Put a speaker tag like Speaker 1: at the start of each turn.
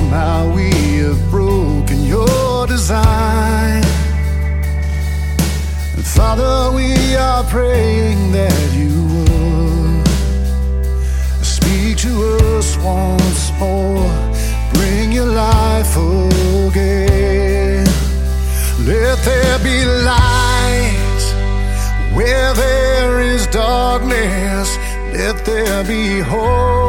Speaker 1: Somehow we have broken your design. And Father, we are praying that you would speak to us once more, bring your life again. Let there be light where there is darkness. Let there be hope